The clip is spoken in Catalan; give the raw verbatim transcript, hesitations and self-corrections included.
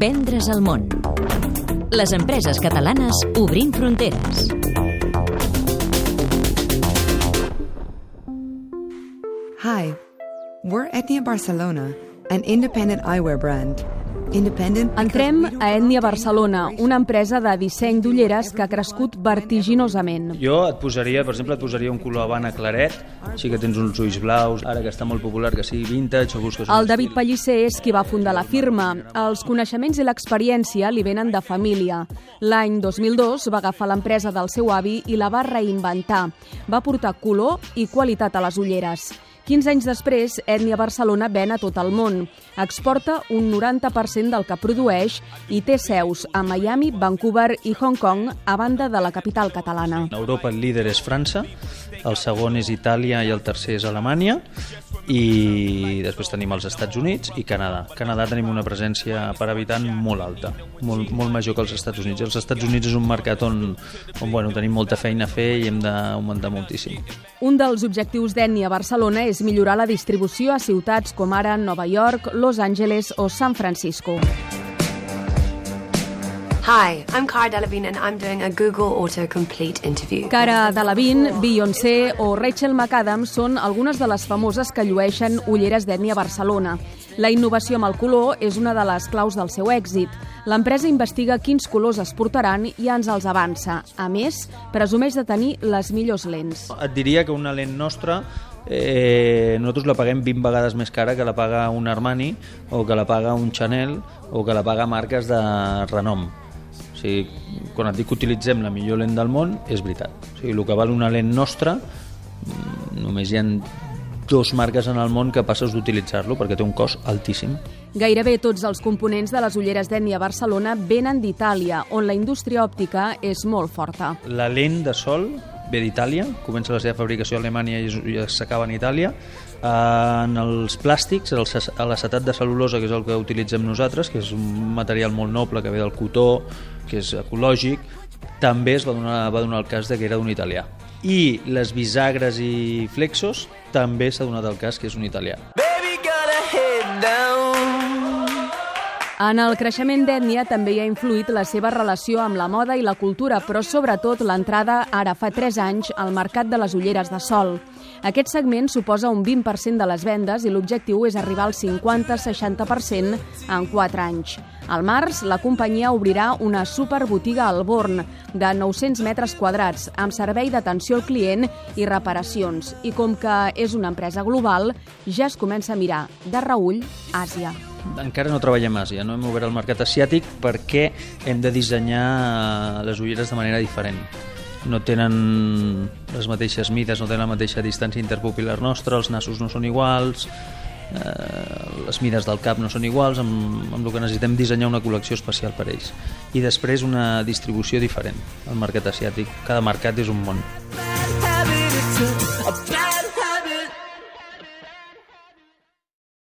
Vendre's al món. Les empreses catalanes obrint fronteres. Hi, we're Etnia Barcelona, an independent eyewear brand. Entrem a Etnia Barcelona, una empresa de disseny d'ulleres que ha crescut vertiginosament. Jo et posaria, per exemple, et posaria un color Havana claret, així que tens uns ulls blaus, ara que està molt popular que sigui vintage o busques... El David Pellicer és qui va fundar la firma. Els coneixements i l'experiència li venen de família. L'any dos mil dos va agafar l'empresa del seu avi i la va reinventar. Va portar color i qualitat a les ulleres. quinze anys després, Etnia Barcelona ven a tot el món. Exporta un noranta per cent del que produeix i té seus a Miami, Vancouver i Hong Kong, a banda de la capital catalana. A Europa el líder és França, el segon és Itàlia i el tercer és Alemanya, i després tenim els Estats Units i Canadà. A Canadà tenim una presència per habitant molt alta, molt, molt major que els Estats Units. Els Estats Units és un mercat on, on bueno, tenim molta feina a fer i hem d'augmentar moltíssim. Un dels objectius d'Etnia Barcelona és millorar la distribució a ciutats com ara Nova York, Los Angeles o San Francisco. Hi, I'm Cara Delevingne and I'm doing a Google autocomplete interview. Cara Delevingne, Beyoncé o Rachel McAdams són algunes de les famoses que llueixen ulleres d'Etnia Barcelona. La innovació amb el color és una de les claus del seu èxit. L'empresa investiga quins colors es portaran i ens els avança. A més, presumeix de tenir les millors lents. Et diria que una lent nostra eh, nosaltres la paguem vint vegades més cara que la paga un Armani o que la paga un Chanel o que la paga marques de renom. O sigui, quan et dic que utilitzem la millor lent del món, és veritat. O sigui, el que val una lent nostra, només hi ha dos marques en el món capaces d'utilitzar-lo perquè té un cost altíssim. Gairebé tots els components de les ulleres d'Etnia Barcelona venen d'Itàlia, on la indústria òptica és molt forta. La lent de sol ve d'Itàlia, comença la seva fabricació a Alemanya i s'acaba en Itàlia. En els plàstics, l'acetat de cel·lulosa, que és el que utilitzem nosaltres, que és un material molt noble que ve del cotó, que és ecològic, també es va donar, va donar el cas de que era d'un italià. I les bisagres i flexos també s'ha donat el cas que és un italià. En el creixement d'Etnia també hi ha influït la seva relació amb la moda i la cultura, però sobretot l'entrada, ara fa tres anys, al mercat de les ulleres de sol. Aquest segment suposa un vint per cent de les vendes i l'objectiu és arribar al cinquanta a seixanta per cent en quatre anys. Al març, la companyia obrirà una superbotiga al Born de nou-cents metres quadrats amb servei d'atenció al client i reparacions. I com que és una empresa global, ja es comença a mirar de reüll Àsia. Encara no treballem a Àsia, no hem obert el mercat asiàtic perquè hem de dissenyar les ulleres de manera diferent. No tenen les mateixes mides, no tenen la mateixa distància interpupil·lar nostra, els nassos no són iguals, eh, les mides del cap no són iguals, amb, amb el que necessitem dissenyar una col·lecció especial per ells. I després una distribució diferent al mercat asiàtic. Cada mercat és un món.